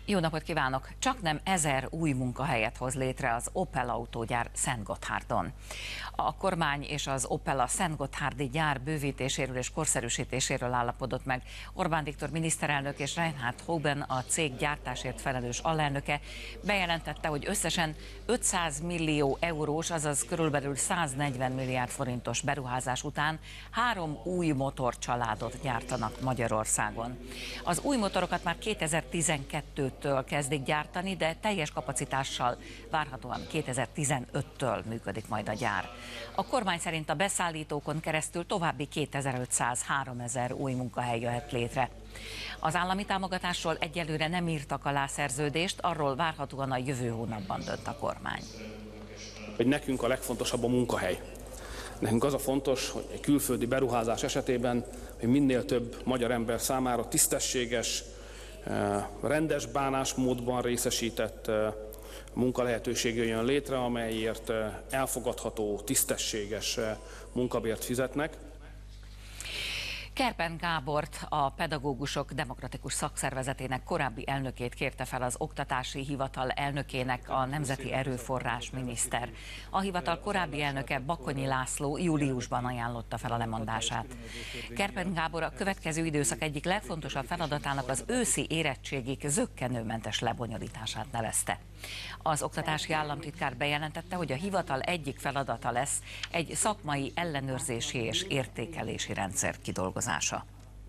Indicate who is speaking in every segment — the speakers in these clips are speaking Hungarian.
Speaker 1: Jó napot kívánok! Csaknem 1000 új munkahelyet hoz létre az Opel autógyár Szentgotthárdon. A kormány és az Opel a szentgotthárdi gyár bővítéséről és korszerűsítéséről állapodott meg. Orbán Viktor miniszterelnök és Reinhard Hoben, a cég gyártásért felelős alelnöke bejelentette, hogy összesen 500 millió eurós, azaz körülbelül 140 milliárd forintos beruházás után 3 új motorcsaládot gyártanak Magyarországon. Az új motorokat már 2012-től kezdik gyártani, de teljes kapacitással várhatóan 2015-től működik majd a gyár. A kormány szerint a beszállítókon keresztül további 2500-3000 új munkahely jöhet létre. Az állami támogatásról egyelőre nem írtak alá szerződést, arról várhatóan a jövő hónapban dönt a kormány.
Speaker 2: Hogy nekünk a legfontosabb a munkahely. Nekünk az a fontos, hogy egy külföldi beruházás esetében, hogy minél több magyar ember számára tisztességes, rendes bánásmódban részesített munkalehetőség jön létre, amelyért elfogadható, tisztességes munkabért fizetnek.
Speaker 1: Kerpen Gábort, a Pedagógusok Demokratikus Szakszervezetének korábbi elnökét kérte fel az Oktatási Hivatal elnökének a nemzeti erőforrás miniszter. A hivatal korábbi elnöke, Bakonyi László júliusban ajánlotta fel a lemondását. Kerpen Gábor a következő időszak egyik legfontosabb feladatának az őszi érettségig zökkenőmentes lebonyolítását nevezte. Az oktatási államtitkár bejelentette, hogy a hivatal egyik feladata lesz egy szakmai ellenőrzési és értékelési rendszer kidolgozása.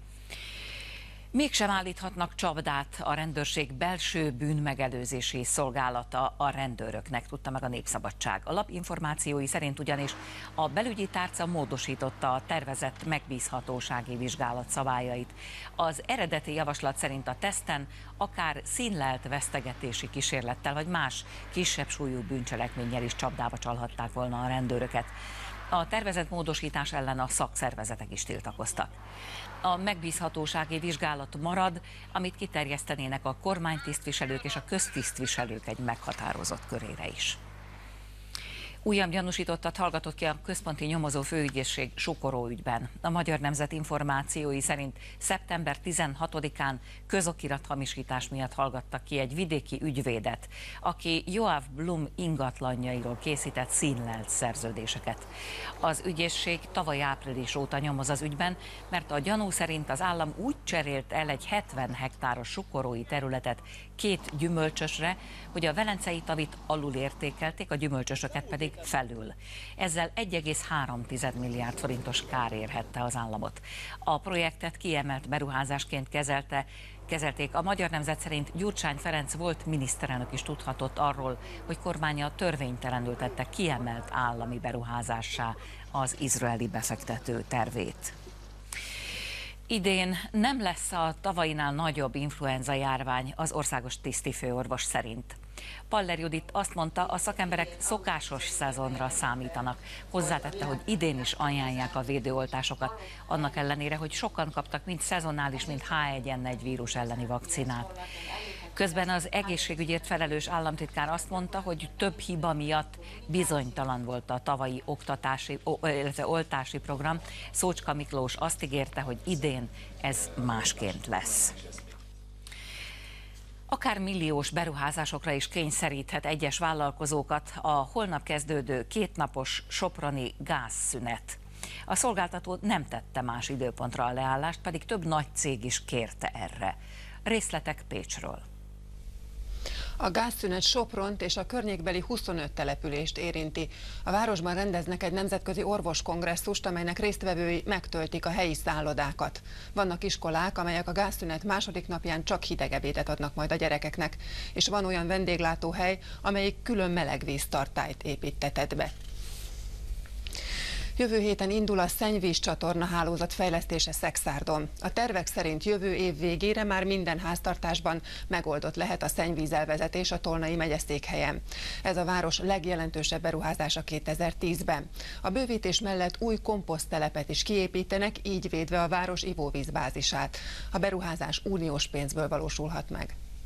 Speaker 1: Mégsem állíthatnak csapdát a rendőrség belső bűnmegelőzési szolgálata a rendőröknek, tudta meg a Népszabadság. A lap információi szerint ugyanis a belügyi tárca módosította a tervezett megbízhatósági vizsgálat szabályait. Az eredeti javaslat szerint a teszten akár színlelt vesztegetési kísérlettel vagy más kisebb súlyú bűncselekménnyel is csapdába csalhatták volna a rendőröket. A tervezett módosítás ellen a szakszervezetek is tiltakoztak. A megbízhatósági vizsgálat marad, amit kiterjesztenének a kormánytisztviselők és a köztisztviselők egy meghatározott körére is. Újabb gyanúsítottat hallgatott ki a Központi Nyomozó Főügyészség Sukoró ügyben. A Magyar Nemzet információi szerint szeptember 16-án közokirathamisítás miatt hallgattak ki egy vidéki ügyvédet, aki Joachim Blum ingatlanjairól készített színlelt szerződéseket. Az ügyészség tavaly április óta nyomoz az ügyben, mert a gyanú szerint az állam úgy cserélt el egy 70 hektáros sukorói területet 2 gyümölcsösre, hogy a velencei tavit alul értékelték, a gyümölcsösöket pedig felül. Ezzel 1,3 milliárd forintos kár érhette az államot. A projektet kiemelt beruházásként kezelték. A Magyar Nemzet szerint Gyurcsány Ferenc volt miniszterelnök is tudhatott arról, hogy kormánya törvénytelenül tette kiemelt állami beruházássá az izraeli befektető tervét. Idén nem lesz a tavainál nagyobb influenza járvány, az országos tisztifőorvos szerint. Paller Judit azt mondta, a szakemberek szokásos szezonra számítanak. Hozzátette, hogy idén is ajánlják a védőoltásokat, annak ellenére, hogy sokan kaptak mind szezonális, mind H1N1 vírus elleni vakcinát. Közben az egészségügyért felelős államtitkár azt mondta, hogy több hiba miatt bizonytalan volt a tavalyi oltási program. Szócska Miklós azt ígérte, hogy idén ez másként lesz. Akár milliós beruházásokra is kényszeríthet egyes vállalkozókat a holnap kezdődő 2 napos soproni gázszünet. A szolgáltató nem tette más időpontra a leállást, pedig több nagy cég is kérte erre. Részletek Pécsről.
Speaker 3: A gázszünet Sopront és a környékbeli 25 települést érinti. A városban rendeznek egy nemzetközi orvoskongresszust, amelynek résztvevői megtöltik a helyi szállodákat. Vannak iskolák, amelyek a gázszünet második napján csak hideg ebédet adnak majd a gyerekeknek, és van olyan vendéglátóhely, amelyik külön melegvíztartályt építtetett be. Jövő héten indul a szennyvízcsatorna hálózat fejlesztése Szekszárdon. A tervek szerint jövő év végére már minden háztartásban megoldott lehet a szennyvízelvezetés a Tolnai megyeszékhelyen. Ez a város legjelentősebb beruházása 2010-ben. A bővítés mellett új komposzttelepet is kiépítenek, így védve a város ivóvízbázisát. A beruházás uniós pénzből valósulhat meg.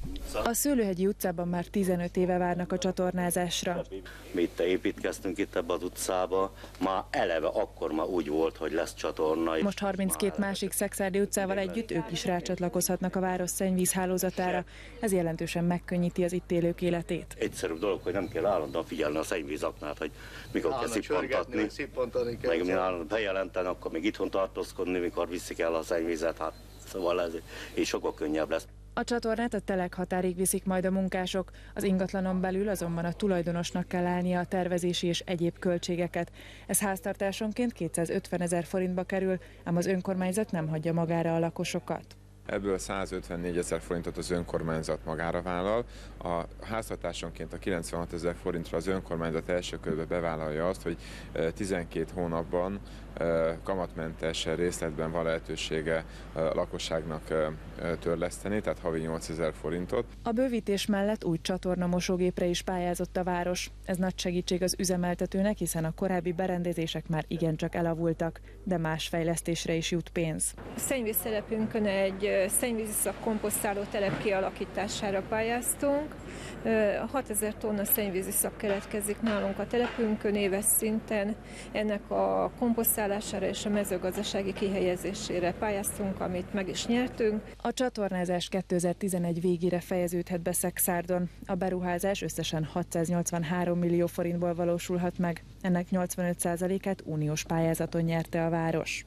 Speaker 4: A Szőlőhegyi utcában már 15 éve várnak a csatornázásra.
Speaker 5: Mi itt építkeztünk itt ebbe az utcába, már eleve akkor már úgy volt, hogy lesz csatorna.
Speaker 4: Most 32 másik Szekszárdi utcával együtt ők is rácsatlakozhatnak a város szennyvíz hálózatára. Ez jelentősen megkönnyíti az itt élők életét.
Speaker 5: Egyszerűbb dolog, hogy nem kell állandóan figyelni a szennyvízaknát, hogy mikor kell szippantatni, meg mi állandóan bejelenteni, akkor még itthon tartózkodni, mikor viszik el a szennyvízet, hát szóval ez így sokkal könnyebb lesz.
Speaker 4: A csatornát a Telek határig viszik majd a munkások, az ingatlanon belül azonban a tulajdonosnak kell állnia a tervezési és egyéb költségeket. Ez háztartásonként 250 000 forintba kerül, ám az önkormányzat nem hagyja magára a lakosokat.
Speaker 6: Ebből 154 000 forintot az önkormányzat magára vállal. A háztartásonként a 96 000 forintra az önkormányzat első körben bevállalja azt, hogy 12 hónapban kamatmentes részletben van lehetősége a lakosságnak törleszteni, tehát havi 8 000 forintot.
Speaker 4: A bővítés mellett új csatornamosógépre is pályázott a város. Ez nagy segítség az üzemeltetőnek, hiszen a korábbi berendezések már igencsak elavultak, de más fejlesztésre is jut pénz.
Speaker 7: A szennyvíztelepünkön egy szennyvíziszak komposztáló telep kialakítására pályáztunk. 6000 tonna szennyvíziszak keletkezik nálunk a telepünkön éves szinten. Ennek a komposztálására és a mezőgazdasági kihelyezésére pályáztunk, amit meg is nyertünk.
Speaker 4: A csatornázás 2011 végére fejeződhet be Szekszárdon. A beruházás összesen 683 millió forintból valósulhat meg. Ennek 85%-át uniós pályázaton nyerte a város.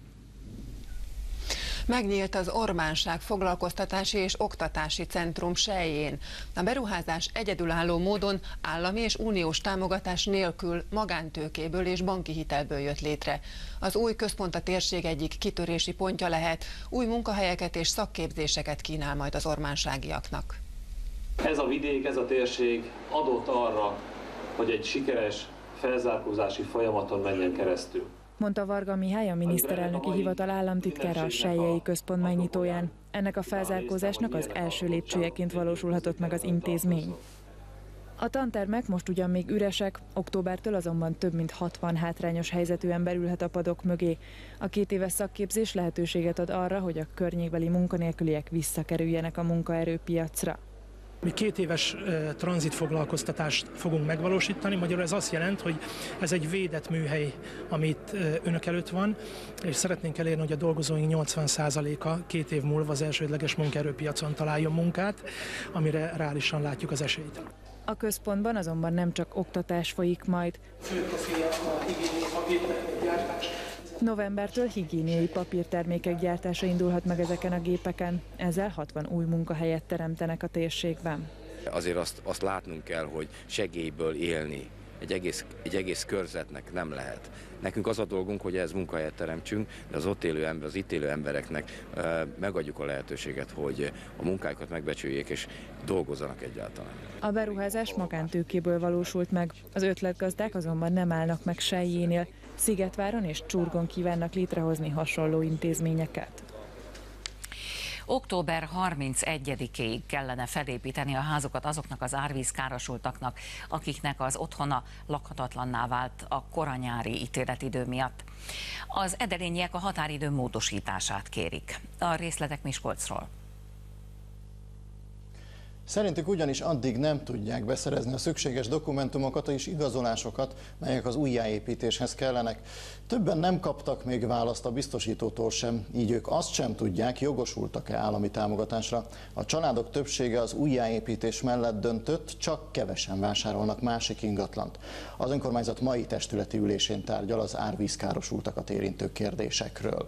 Speaker 3: Megnyílt az Orbánság Foglalkoztatási és Oktatási Centrum Selyén. A beruházás egyedülálló módon állami és uniós támogatás nélkül magántőkéből és banki hitelből jött létre. Az új központ a térség egyik kitörési pontja lehet, új munkahelyeket és szakképzéseket kínál majd az ormánságiaknak.
Speaker 8: Ez a vidék, ez a térség adott arra, hogy egy sikeres felzárkózási folyamaton menjen keresztül,
Speaker 4: Mondta Varga Mihály, a miniszterelnöki hivatal államtitkára a Selyei Központ megnyitóján. Ennek a felzárkózásnak az első lépcsőjeként valósulhatott meg az intézmény. A tantermek most ugyan még üresek, októbertől azonban több mint 60 hátrányos helyzetű ember ülhet a padok mögé. A 2 éves szakképzés lehetőséget ad arra, hogy a környékbeli munkanélküliek visszakerüljenek a munkaerőpiacra.
Speaker 9: Mi 2 éves tranzitfoglalkoztatást fogunk megvalósítani, magyarul ez azt jelent, hogy ez egy védett műhely, amit önök előtt van, és szeretnénk elérni, hogy a dolgozóink 80%-a 2 év múlva az elsődleges munkaerőpiacon találjon munkát, amire reálisan látjuk az esélyt.
Speaker 4: A központban azonban nem csak oktatás folyik majd. Novembertől higiéniai papírtermékek gyártása indulhat meg ezeken a gépeken. Ezzel 60 új munkahelyet teremtenek a térségben.
Speaker 10: Azért azt látnunk kell, hogy segélyből élni egy egész körzetnek nem lehet. Nekünk az a dolgunk, hogy ehhez munkahelyet teremtsünk, de az itt élő embereknek megadjuk a lehetőséget, hogy a munkájukat megbecsüljék és dolgozzanak egyáltalán.
Speaker 4: A beruházás magántőkéből valósult meg. Az ötletgazdák azonban nem állnak meg Selyénél. Szigetváron és Csurgon kívánnak létrehozni hasonló intézményeket.
Speaker 1: Október 31-ig kellene felépíteni a házokat azoknak az árvízkárosultaknak, akiknek az otthona lakhatatlanná vált a koranyári ítéletidő miatt. Az edelényiek a határidő módosítását kérik. A részletek Miskolcról.
Speaker 11: Szerintük ugyanis addig nem tudják beszerezni a szükséges dokumentumokat és igazolásokat, melyek az újjáépítéshez kellenek. Többen nem kaptak még választ a biztosítótól sem, így ők azt sem tudják, jogosultak-e állami támogatásra. A családok többsége az újjáépítés mellett döntött, csak kevesen vásárolnak másik ingatlant. Az önkormányzat mai testületi ülésén tárgyal az árvízkárosultakat érintő kérdésekről.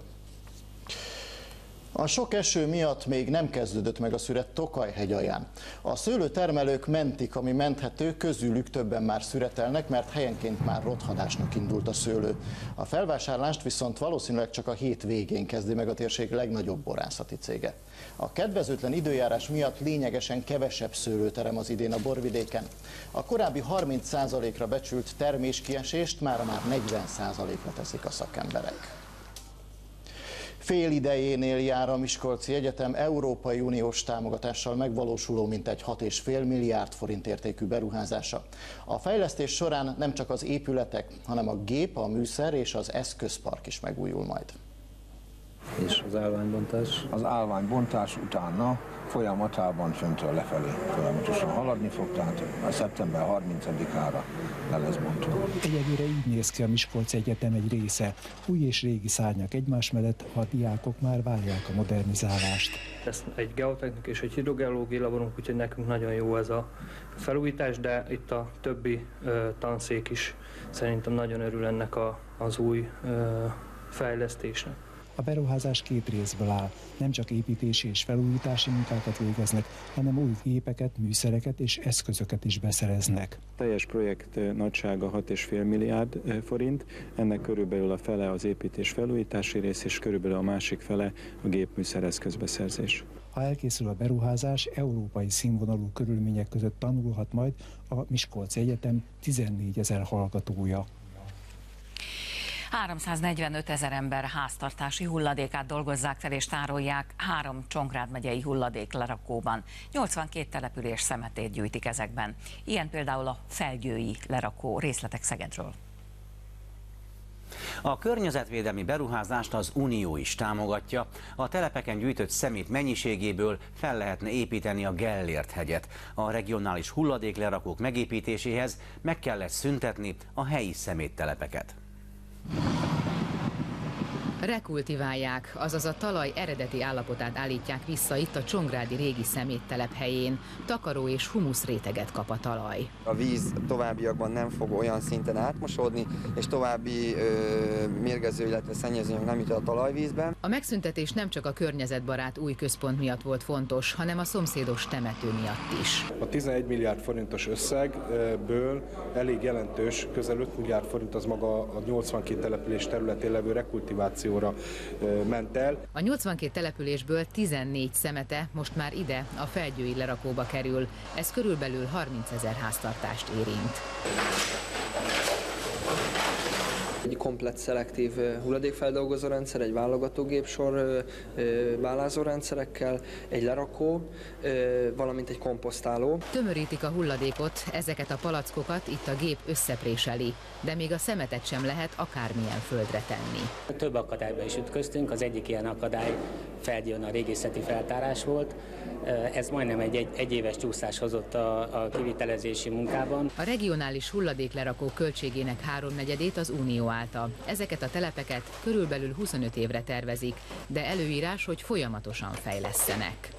Speaker 11: A sok eső miatt még nem kezdődött meg a szüret Tokaj-hegy alján. A szőlőtermelők mentik, ami menthető, közülük többen már szüretelnek, mert helyenként már rothadásnak indult a szőlő. A felvásárlást viszont valószínűleg csak a hét végén kezdi meg a térség legnagyobb borászati cége. A kedvezőtlen időjárás miatt lényegesen kevesebb szőlő terem az idén a borvidéken. A korábbi 30%-ra becsült terméskiesést már 40%-ra teszik a szakemberek. Fél idejénél jár a Miskolci Egyetem Európai Uniós támogatással megvalósuló mintegy 6,5 milliárd forint értékű beruházása. A fejlesztés során nem csak az épületek, hanem a gép, a műszer és az eszközpark is megújul majd.
Speaker 12: És az állványbontás? Az állványbontás utána folyamatában föntről lefelé folyamatosan haladni fog, tehát a szeptember 30-ára le lesz bontva.
Speaker 13: Egyelőre így néz ki a Miskolci Egyetem egy része. Új és régi szárnyak egymás mellett, a diákok már várják a modernizálást.
Speaker 14: Ez egy geotechnikai és egy hidrogeológiai laborunk, úgyhogy nekünk nagyon jó ez a felújítás, de itt a többi tanszék is szerintem nagyon örül ennek az új fejlesztésnek.
Speaker 13: A beruházás két részből áll. Nem csak építési és felújítási munkákat végeznek, hanem új gépeket, műszereket és eszközöket is beszereznek.
Speaker 15: A teljes projekt nagysága 6,5 milliárd forint, ennek körülbelül a fele az építés felújítási rész, és körülbelül a másik fele a gépműszereszközbeszerzés.
Speaker 13: Ha elkészül a beruházás, európai színvonalú körülmények között tanulhat majd a Miskolci Egyetem 14 000 hallgatója.
Speaker 1: 345 000 ember háztartási hulladékát dolgozzák fel és tárolják 3 Csongrád megyei hulladéklerakóban. 82 település szemetét gyűjtik ezekben. Ilyen például a Felgyői lerakó. Részletek Szegedről.
Speaker 16: A környezetvédelmi beruházást az Unió is támogatja. A telepeken gyűjtött szemét mennyiségéből fel lehetne építeni a Gellért-hegyet. A regionális hulladéklerakók megépítéséhez meg kellett szüntetni a helyi szeméttelepeket.
Speaker 17: Rekultiválják, azaz a talaj eredeti állapotát állítják vissza itt a csongrádi régi szeméttelep helyén. Takaró és humusz réteget kap a talaj.
Speaker 18: A víz továbbiakban nem fog olyan szinten átmosódni, és további mérgező, illetve szennyezőanyag nem jut a talajvízben.
Speaker 17: A megszüntetés nem csak a környezetbarát új központ miatt volt fontos, hanem a szomszédos temető miatt is.
Speaker 19: A 11 milliárd forintos összegből elég jelentős, közel 5 milliárd forint az maga a 82 település területén levő rekultiváció ment el.
Speaker 17: A 82 településből 14 szemete most már ide, a Felgyői lerakóba kerül. Ez körülbelül 30 000 háztartást érint.
Speaker 20: Egy komplett szelektív hulladékfeldolgozó rendszer, egy válogatógépsor bálázó rendszerekkel, egy lerakó, valamint egy komposztáló.
Speaker 17: Tömörítik a hulladékot, ezeket a palackokat itt a gép összepréseli, de még a szemetet sem lehet akármilyen földre tenni.
Speaker 21: Több akadályba is ütköztünk, az egyik ilyen akadály Felgyőn a régészeti feltárás volt. Ez majdnem egy éves csúszás hozott a kivitelezési munkában.
Speaker 17: A regionális hulladéklerakó költségének 3/4 az Unió állta. Ezeket a telepeket körülbelül 25 évre tervezik, de előírás, hogy folyamatosan fejlesszenek.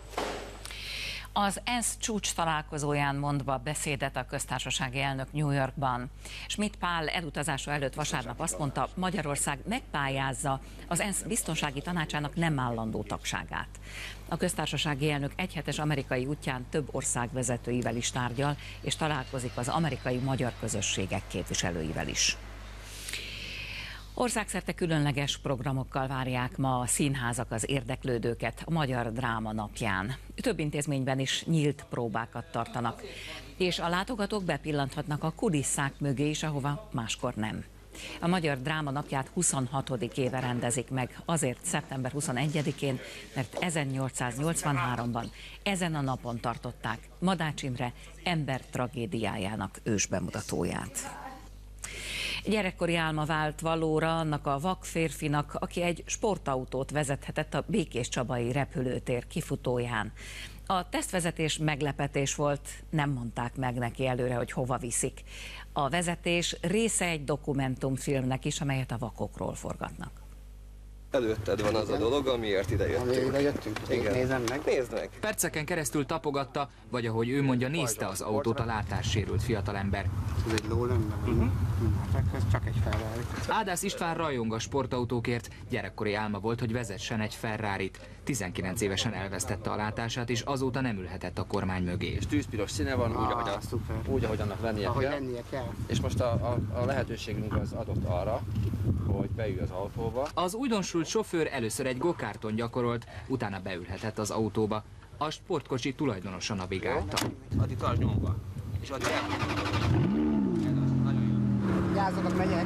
Speaker 1: Az ENSZ csúcs találkozóján mondva beszédet a köztársasági elnök New Yorkban. Schmidt Pál elutazása előtt vasárnap azt mondta, Magyarország megpályázza az ENSZ biztonsági tanácsának nem állandó tagságát. A köztársasági elnök egyhetes amerikai útján több ország vezetőivel is tárgyal, és találkozik az amerikai magyar közösségek képviselőivel is. Országszerte különleges programokkal várják ma a színházak az érdeklődőket a Magyar Dráma Napján. Több intézményben is nyílt próbákat tartanak, és a látogatók bepillanthatnak a kulisszák mögé is, ahova máskor nem. A Magyar Dráma Napját 26. éve rendezik meg, azért szeptember 21-én, mert 1883-ban ezen a napon tartották Madács Imre ember tragédiájának ősbemutatóját. Gyerekkori álma vált valóra annak a vak férfinak, aki egy sportautót vezethetett a Békéscsabai repülőtér kifutóján. A tesztvezetés meglepetés volt, nem mondták meg neki előre, hogy hova viszik. A vezetés része egy dokumentumfilmnek is, amelyet a vakokról forgatnak.
Speaker 22: Előtted van az a dolog, amiért ide jöttünk.
Speaker 23: Igen.
Speaker 22: Nézem meg. Nézd meg.
Speaker 23: Perceken keresztül tapogatta, vagy ahogy ő mondja, nézte az autót a látássérült fiatalember.
Speaker 22: Ez egy ló lenne?
Speaker 23: Ez csak egy Ferrari. Ádász István rajong a sportautókért, gyerekkori álma volt, hogy vezessen egy Ferrarit. 19 évesen elvesztette a látását, és azóta nem ülhetett a kormány mögé.
Speaker 22: És tűzpiros színe van, úgy, ahogy annak lennie kell. És most a lehetőségünk az adott arra, hogy beülj az autóba.
Speaker 23: Az újdonsült sofőr először egy gokárton gyakorolt, utána beülhetett az autóba. A sportkocsi tulajdonosa navigálta.
Speaker 22: Addig tartsd nyomba, és addig
Speaker 23: Gázokat megyek.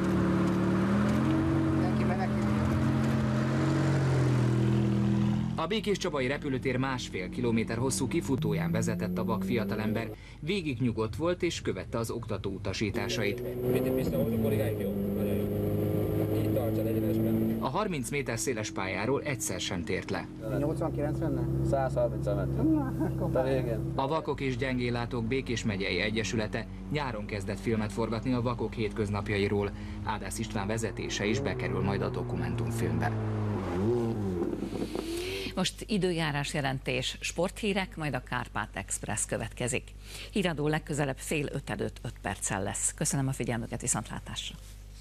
Speaker 23: A Békéscsabai repülőtér 1,5 kilométer hosszú kifutóján vezetett a vak fiatalember. Végig nyugodt volt és követte az oktató utasításait. A A 30 méter széles pályáról egyszer sem tért le.
Speaker 22: 80-90 lenne? 130 mentünk.
Speaker 23: A Vakok és Gyengéllátók Békés megyei egyesülete nyáron kezdett filmet forgatni a vakok hétköznapjairól. Ádász István vezetése is bekerül majd a dokumentumfilmbe.
Speaker 1: Most időjárás jelentés, sporthírek, majd a Kárpát Express következik. Híradó legközelebb 4:05 előtt 5 perccel lesz. Köszönöm a figyelmüket, viszontlátásra!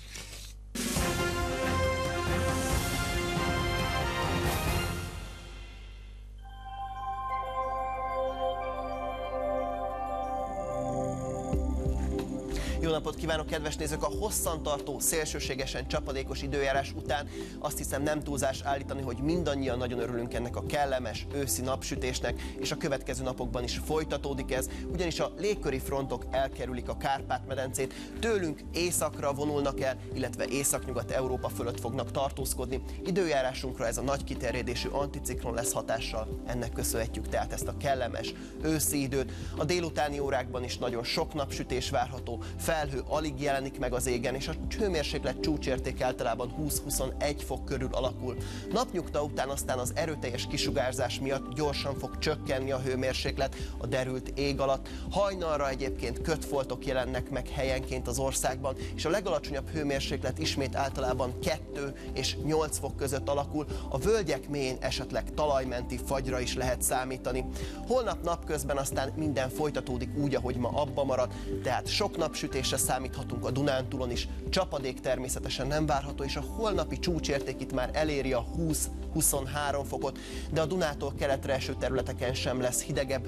Speaker 2: Jó napot kívánok, kedves nézők! A hosszantartó, szélsőségesen csapadékos időjárás után azt hiszem nem túlzás állítani, hogy mindannyian nagyon örülünk ennek a kellemes őszi napsütésnek, és a következő napokban is folytatódik ez, ugyanis a légköri frontok elkerülik a Kárpát-medencét, tőlünk északra vonulnak el, illetve északnyugat-Európa fölött fognak tartózkodni. Időjárásunkra ez a nagy kiterjedésű anticiklon lesz hatással, ennek köszönhetjük tehát ezt a kellemes őszi időt. A délutáni órákban is nagyon sok napsütés várható, felhő alig jelenik meg az égen, és a hőmérséklet csúcsérték általában 20-21 fok körül alakul. Napnyugta után aztán az erőteljes kisugárzás miatt gyorsan fog csökkenni a hőmérséklet a derült ég alatt. Hajnalra egyébként kötfoltok jelennek meg helyenként az országban, és a legalacsonyabb hőmérséklet ismét általában 2 és 8 fok között alakul. A völgyek mélyén esetleg talajmenti fagyra is lehet számítani. Holnap napközben aztán minden folytatódik úgy, ahogy ma abba marad, tehát sok napsütésre számíthatunk a Dunántúlon is, csapadék természetesen nem várható, és a holnapi csúcsérték itt már eléri a 20-23 fokot, de a Dunától keletre eső területeken sem lesz hidegebb,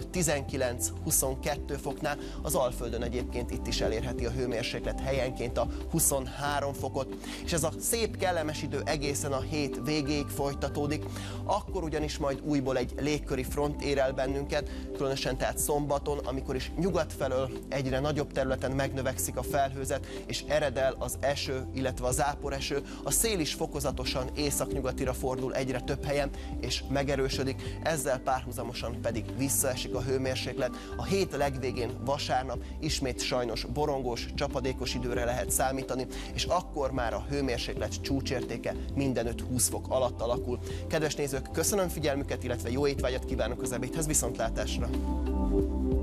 Speaker 2: 19-22 foknál, az Alföldön egyébként itt is elérheti a hőmérséklet helyenként a 23 fokot, és ez a szép kellemes idő egészen a hét végéig folytatódik, akkor ugyanis majd újból egy légköri front ér el bennünket, különösen tehát szombaton, amikor is nyugat felől egyre nagyobb területen megnövekszik a felhőzet, és ered el az eső, illetve a záporeső. A szél is fokozatosan északnyugatira fordul egyre több helyen, és megerősödik, ezzel párhuzamosan pedig visszaesik a hőmérséklet. A hét legvégén vasárnap ismét sajnos borongós, csapadékos időre lehet számítani, és akkor már a hőmérséklet csúcsértéke mindenütt 20 fok alatt alakul. Kedves nézők, köszönöm figyelmüket, illetve jó étvágyat kívánok az ebédhez, viszontlátásra!